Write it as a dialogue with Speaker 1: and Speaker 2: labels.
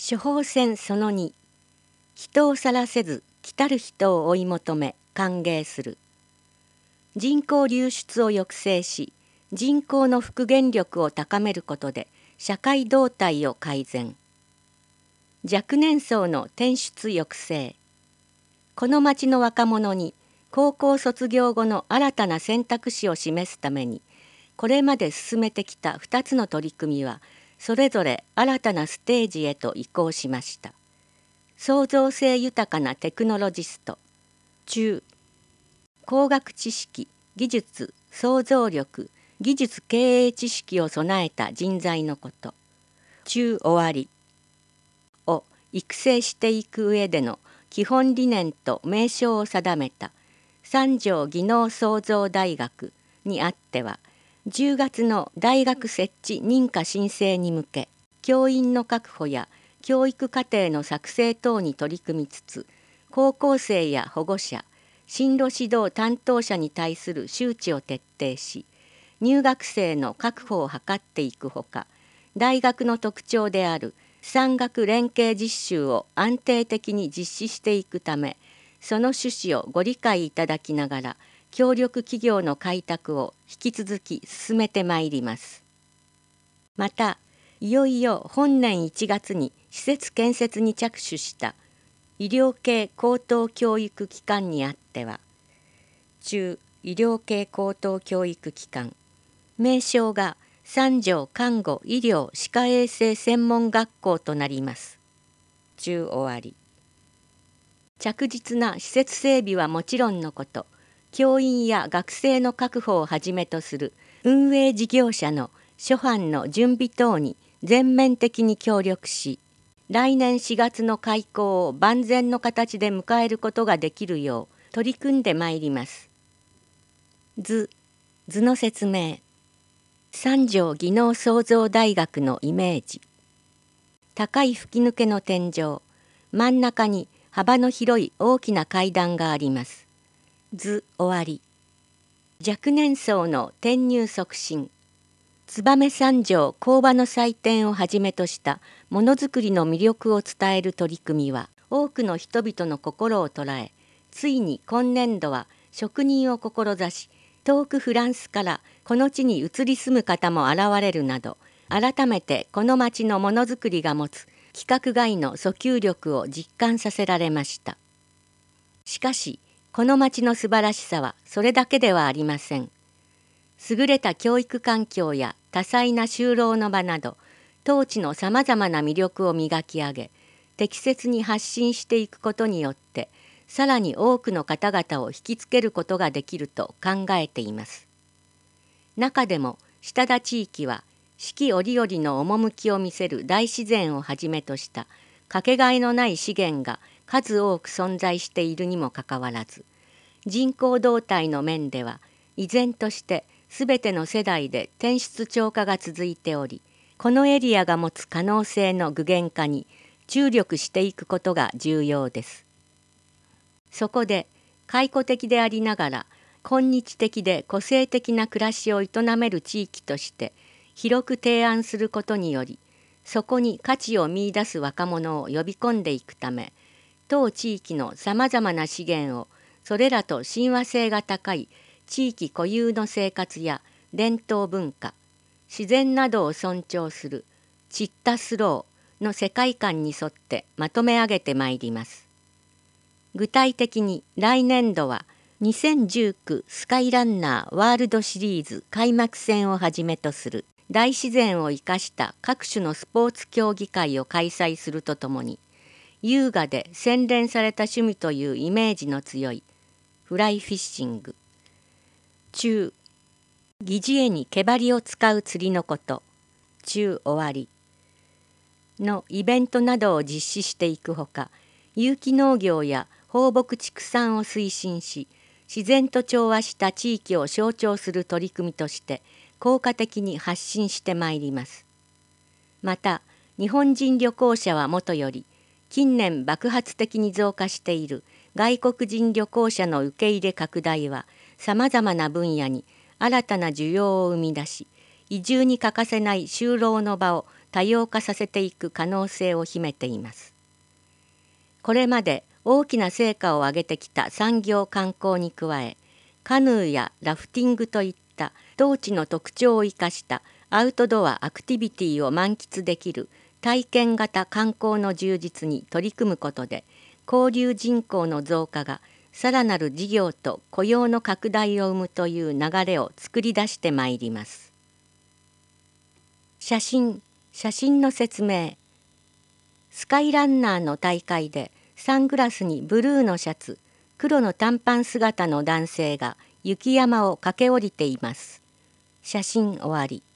Speaker 1: 処方箋その2、人を去らせず来たる人を追い求め歓迎する。人口流出を抑制し、人口の復元力を高めることで社会動態を改善。若年層の転出抑制。この町の若者に高校卒業後の新たな選択肢を示すために、これまで進めてきた2つの取り組みはそれぞれ新たなステージへと移行しました。創造性豊かなテクノロジスト。中、工学知識、技術、創造力、技術経営知識を備えた人材のこと。中終わりを育成していく上での基本理念と名称を定めた三条技能創造大学にあっては、10月の大学設置認可申請に向け、教員の確保や教育課程の作成等に取り組みつつ、高校生や保護者、進路指導担当者に対する周知を徹底し、入学生の確保を図っていくほか、大学の特徴である産学連携実習を安定的に実施していくため、その趣旨をご理解いただきながら、協力企業の開拓を引き続き進めてまいります。また、いよいよ本年1月に施設建設に着手した医療系高等教育機関にあっては、中医療系高等教育機関、名称が三条看護医療歯科衛生専門学校となります。中終わり。着実な施設整備はもちろんのこと、教員や学生の確保をはじめとする運営事業者の諸般の準備等に全面的に協力し、来年4月の開校を万全の形で迎えることができるよう取り組んでまいります。図の説明。三条技能創造大学のイメージ。高い吹き抜けの天井、真ん中に幅の広い大きな階段があります。図終わり。若年層の転入促進。燕三条工場の祭典をはじめとしたものづくりの魅力を伝える取り組みは多くの人々の心を捉え、ついに今年度は職人を志し、遠くフランスからこの地に移り住む方も現れるなど、改めてこの町のものづくりが持つ規格外の訴求力を実感させられました。しかし、この町の素晴らしさはそれだけではありません。優れた教育環境や多彩な就労の場など、当地のさまざまな魅力を磨き上げ、適切に発信していくことによって、さらに多くの方々を引きつけることができると考えています。中でも、下田地域は、四季折々の趣を見せる大自然をはじめとした、かけがえのない資源が数多く存在しているにもかかわらず、人口動態の面では依然としてすべての世代で転出超過が続いており、このエリアが持つ可能性の具現化に注力していくことが重要です。そこで開古的でありながら今日的で個性的な暮らしを営める地域として広く提案することにより、そこに価値を見出す若者を呼び込んでいくため、当地域のさまざまな資源をそれらと親和性が高い地域固有の生活や伝統文化、自然などを尊重するチッタスローの世界観に沿ってまとめ上げてまいります。具体的に来年度は2019スカイランナーワールドシリーズ開幕戦をはじめとする大自然を生かした各種のスポーツ競技会を開催するとともに、優雅で洗練された趣味というイメージの強いフライフィッシング。中、疑似餌に毛針を使う釣りのこと。中終わり。のイベントなどを実施していくほか、有機農業や放牧畜産を推進し、自然と調和した地域を象徴する取り組みとして効果的に発信してまいります。また、日本人旅行者はもとより、近年爆発的に増加している外国人旅行者の受け入れ拡大は、さまざまな分野に新たな需要を生み出し、移住に欠かせない就労の場を多様化させていく可能性を秘めています。これまで大きな成果を上げてきた産業観光に加え、カヌーやラフティングといった当地の特徴を生かしたアウトドアアクティビティを満喫できる体験型観光の充実に取り組むことで、交流人口の増加がさらなる事業と雇用の拡大を生むという流れを作り出してまいります。写真の説明。スカイランナーの大会でサングラスにブルーのシャツ、黒の短パン姿の男性が雪山を駆け下りています。写真終わり。